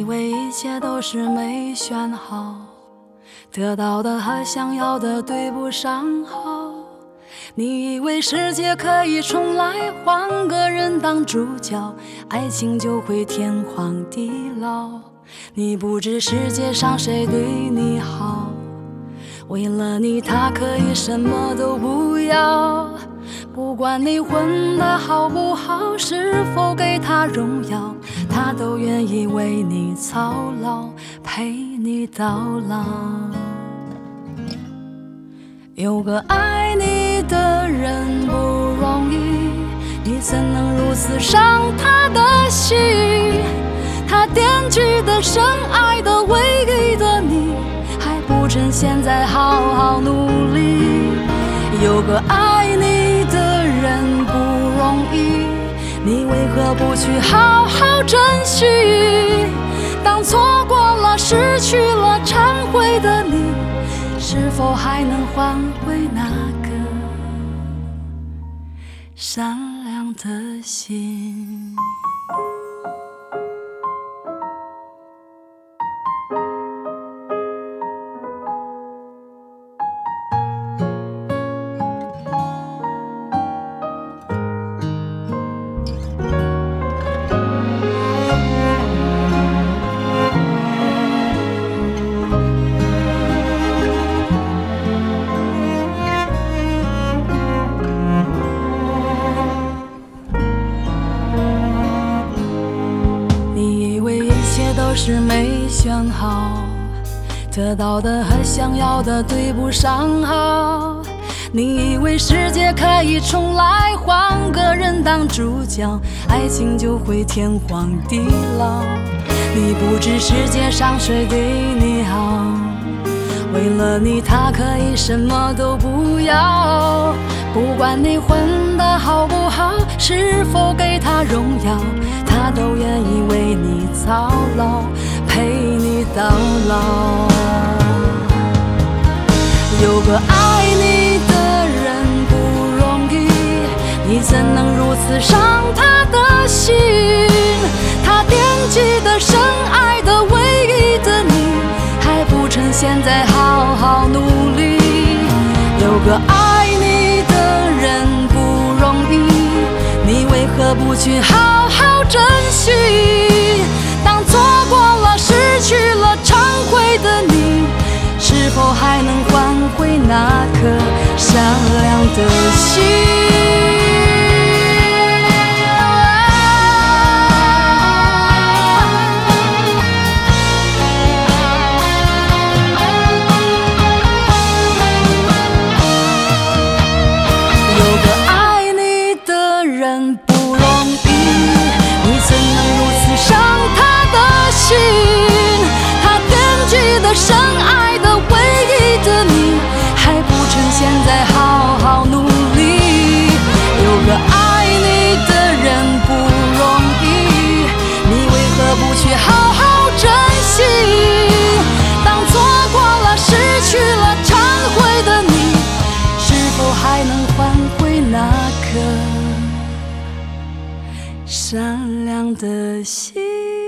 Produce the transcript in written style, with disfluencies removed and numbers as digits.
为一切都是没选好，得到的和想要的对不上号。你以为世界可以重来，换个人当主角，爱情就会天荒地老。你不知世界上谁对你好，为了你他可以什么都不要。不管你混得好不好，是否给他荣耀，他都愿意为你操劳，陪你到老。有个爱你的人不容易，你怎能如此伤他的心？他惦记的深爱的唯一的你，还不趁现在好好努力。有个爱你的人不容易，你为何不去好好珍惜？当错过了失去了忏悔的你，是否还能换回那个善良的心？是没选好，得到的和想要的对不上号。你以为世界可以重来，换个人当主角，爱情就会天荒地老。你不知世界上谁对你好，为了你他可以什么都不要。不管你混得好不好，是否给他荣耀，他都愿意为你操劳，陪你到老。有个爱你的人不容易，你怎能如此伤他的心？他惦记的深爱的唯一的你，还不趁现在好好努力。有个爱你的人不容易，你为何不去好好珍惜？当错过了失去了忏悔的你，是否还能换回那颗善良的心？深爱的唯一的你，还不趁现在好好努力。有个爱你的人不容易，你为何不去好好珍惜？当错过了失去了忏悔的你，是否还能换回那颗善良的心？